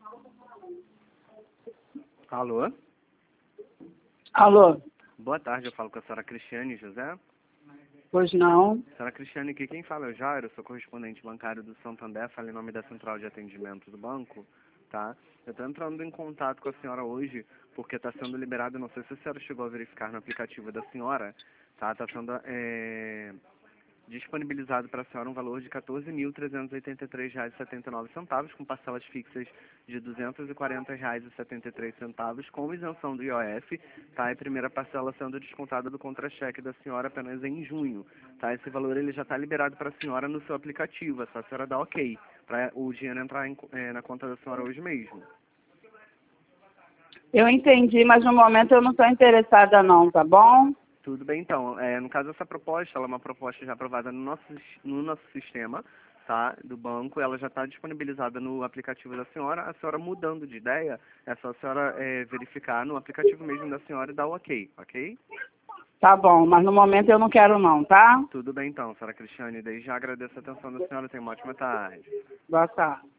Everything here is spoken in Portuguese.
Alô? Alô? Boa tarde, eu falo com a senhora Cristiane José. Pois não. Senhora Cristiane, aqui quem fala é o Jairo, sou correspondente bancário do Santander, falo em nome da Central de Atendimento do banco, tá? Eu estou entrando em contato com a senhora hoje, porque está sendo liberado, não sei se a senhora chegou a verificar no aplicativo da senhora, tá? Está sendo disponibilizado para a senhora um valor de R$ 14.383,79, com parcelas fixas de R$ 240,73, com isenção do IOF, tá? E a primeira parcela sendo descontada do contra-cheque da senhora apenas em junho, tá? Esse valor ele já está liberado para a senhora no seu aplicativo, é só a senhora dar ok, para o dinheiro entrar na conta da senhora hoje mesmo. Eu entendi, mas no momento eu não estou interessada não, tá bom? Tudo bem, então. No caso, essa proposta, ela é uma proposta já aprovada no nosso sistema, tá, do banco. Ela já está disponibilizada no aplicativo da senhora. A senhora mudando de ideia, é só a senhora verificar no aplicativo mesmo da senhora e dar o ok, ok? Tá bom, mas no momento eu não quero não, tá? Tudo bem, então, senhora Cristiane. Desde já agradeço a atenção da senhora. Tenha uma ótima tarde. Boa tarde.